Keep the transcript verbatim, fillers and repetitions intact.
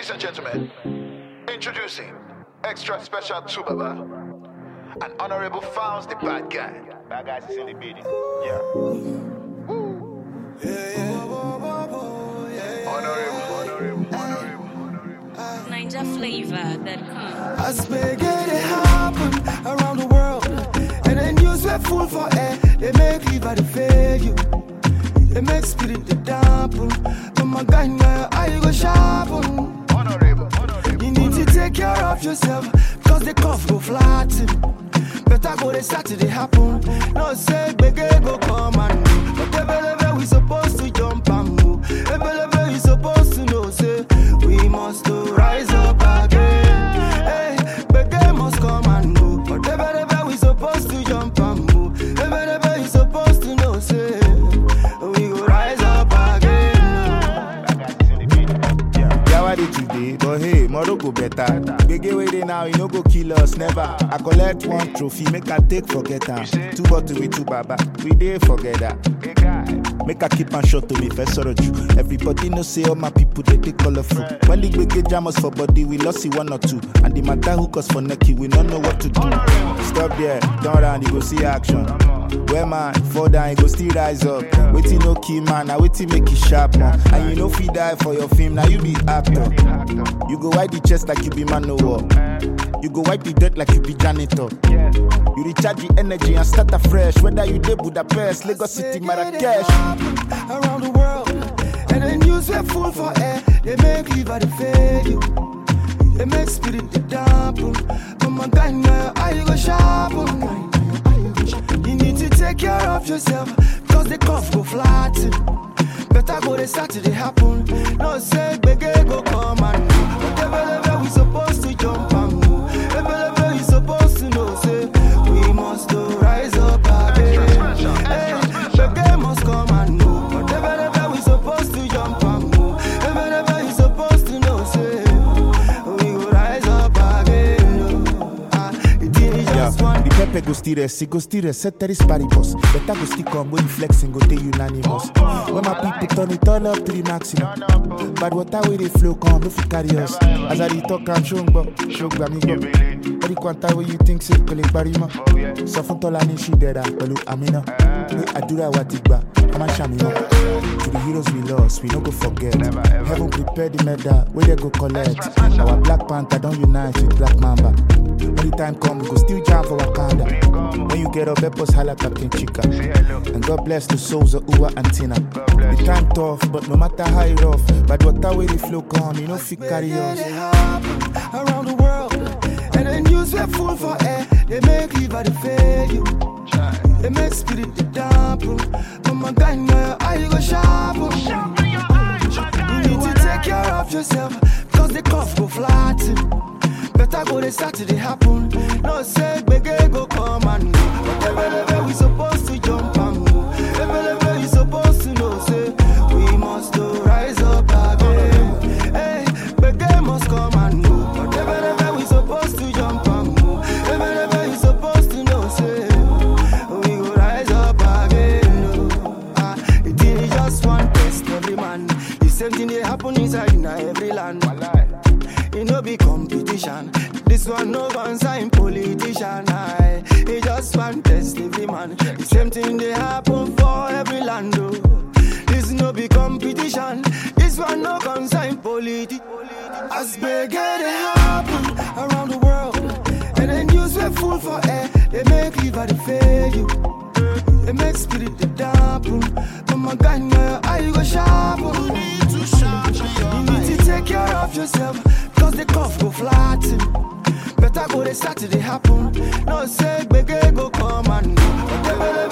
Ladies and gentlemen, introducing extra special to Baba and Honorable Founds the bad guy. Bad guys is in the building. Yeah. Yeah, yeah. Honorable, honorable, honorable, honorable. Niger flavor that comes. As big as it happen around the world, and then news were full for air. They make liver to fail you. They make spirit to dampen. But my guy now, I go sharpen. Honorable, honorable. You need to take care of yourself, cause the cough go flat. Better go the Saturday happen. No say big go come and go. But every level we supposed to jump and move. Every level we supposed to know. Say we must to rise up again. Hey, big must come and go. But every level we supposed to jump and move. Every level we supposed to know. Say we go rise up again. Yeah, what did today? But hey, tomorrow go better. Big way they now, you no go kill us, never. I collect one trophy, make I take forget her. Two bottle with two baba, we dey forget that. Make I keep on short to me, first sorrow you. Everybody know say all my people they take colorful. When the big get jammers for body, we lost it one or two. And the matter hook us for necky, we don't know what to do. Stop there, turn around, you go see action. Where man, fall down, you go still rise up. Waiting no key man, now waiting make it sharp man. And you know if you die for your fame, now you be actor. You go wipe the chest like you be man no war. You go wipe the dirt like you be janitor. You recharge the energy and start afresh. Whether you dey Budapest, Lagos City, Marrakesh. Around the world, and the news were full for air. They make liver to fail you. They make spirit to dampen. But my guy now, I go sharpen. You need to take care of yourself, cause the cough go flat. Better go the Saturday happen. No say big go come and go. Whatever level we supposed to jump and move. Every level we supposed to know. Say we must to rise up again. Hey, big must come and move. Whatever level we supposed to jump and move. Every level we supposed to know. Say we go rise up again. Ah, it is just one. The pepper go still rest, he go still rest, set there is paribus. Better go still come when flexing, go take unanimous. When my people turn it all up to the maximum. But water where they flow come, if you carry us. As I talk and show but show me go. Every quanta where you think say collect barima. Soften tolani she dead pelu amina. We adura watigba, come and shamina. To the heroes we lost, we no go forget. Heaven prepare the medal, where they go collect. Our Black Panther don't unite with Black Mamba. When the time come, we go still jam for Wakanda. When you get up, Epos holla Captain Chica. And God bless the souls of Uwa and Tina. The time tough, but no matter how it rough. But water where the flow come, you know fit carry us. Around the world, and the news were full for air. They make liver to fail you. They make spirit to dampen. But my guy now, I go sharpen. You need to take care of yourself, cause the cough go flat. Better go the Saturday happen. No say big go come and go. Every level we supposed to jump and move. Every level we supposed to know. Say we must to rise up again. Hey, big must come and go. Every level we supposed to jump and move. Every level we supposed to know. Say we go rise up again. Ah, it is just one test, every man. The same thing they happen inside in every land. It no be competition. This one no concern politician. I it just one test every man. The same thing they happen for every land. Oh. This no be competition. This one no concern politics. As big as it happen around the world, and the news were full for air. They make liver to fail you. They make spirit to dampen. But my guy now, I go sharpen. You need to sharpen. You need to take care of yourself, cause the cough go flat. Better go the Saturday happen. No say big go come and go.